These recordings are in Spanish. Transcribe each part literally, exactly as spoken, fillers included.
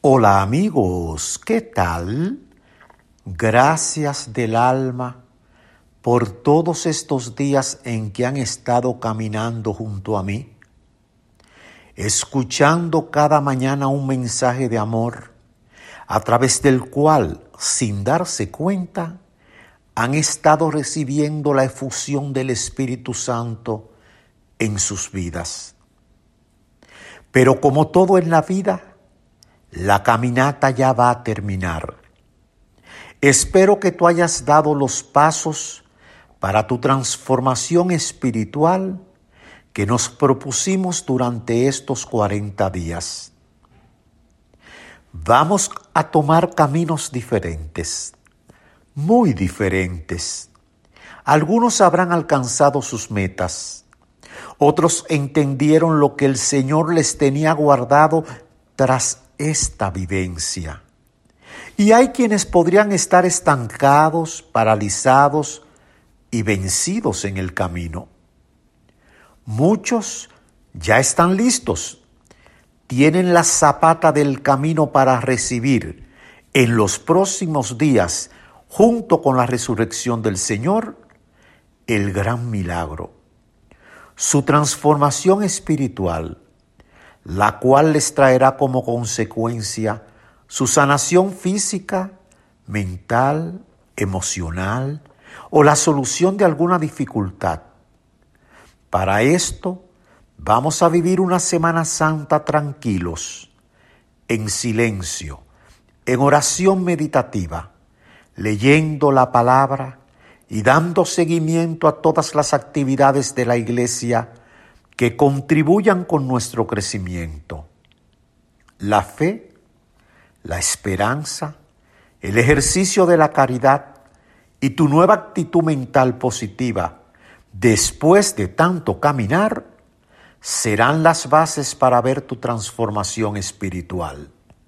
Hola amigos, ¿qué tal? Gracias del alma por todos estos días en que han estado caminando junto a mí, escuchando cada mañana un mensaje de amor, a través del cual, sin darse cuenta, han estado recibiendo la efusión del Espíritu Santo en sus vidas. Pero como todo en la vida, la caminata ya va a terminar. Espero que tú hayas dado los pasos para tu transformación espiritual que nos propusimos durante estos cuarenta días. Vamos a tomar caminos diferentes, muy diferentes. Algunos habrán alcanzado sus metas. Otros entendieron lo que el Señor les tenía guardado tras esta vivencia. Y hay quienes podrían estar estancados, paralizados y vencidos en el camino. Muchos ya están listos, tienen la zapata del camino para recibir en los próximos días, junto con la resurrección del Señor, el gran milagro, su transformación espiritual, la cual les traerá como consecuencia su sanación física, mental, emocional o la solución de alguna dificultad. Para esto, vamos a vivir una Semana Santa tranquilos, en silencio, en oración meditativa, leyendo la palabra y dando seguimiento a todas las actividades de la Iglesia que contribuyan con nuestro crecimiento. La fe, la esperanza, el ejercicio de la caridad y tu nueva actitud mental positiva después de tanto caminar serán las bases para ver tu transformación espiritual.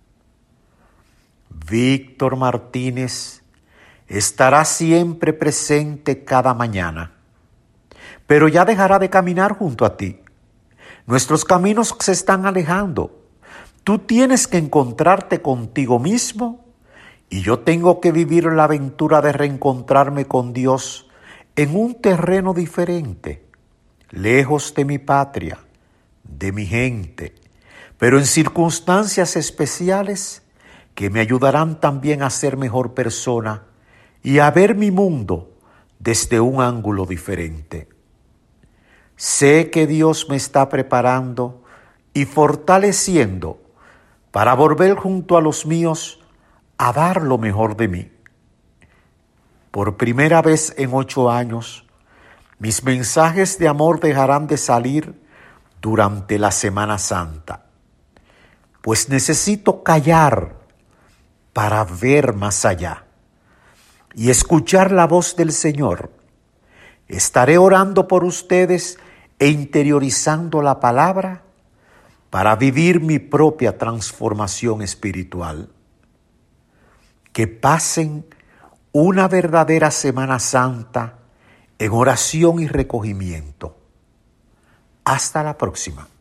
Víctor Martínez estará siempre presente cada mañana, pero ya dejará de caminar junto a ti. Nuestros caminos se están alejando. Tú tienes que encontrarte contigo mismo y yo tengo que vivir la aventura de reencontrarme con Dios en un terreno diferente, lejos de mi patria, de mi gente, pero en circunstancias especiales que me ayudarán también a ser mejor persona y a ver mi mundo desde un ángulo diferente. Sé que Dios me está preparando y fortaleciendo para volver junto a los míos a dar lo mejor de mí. Por primera vez en ocho años, mis mensajes de amor dejarán de salir durante la Semana Santa, pues necesito callar para ver más allá y escuchar la voz del Señor. Estaré orando por ustedes e interiorizando la palabra para vivir mi propia transformación espiritual. Que pasen una verdadera Semana Santa en oración y recogimiento. Hasta la próxima.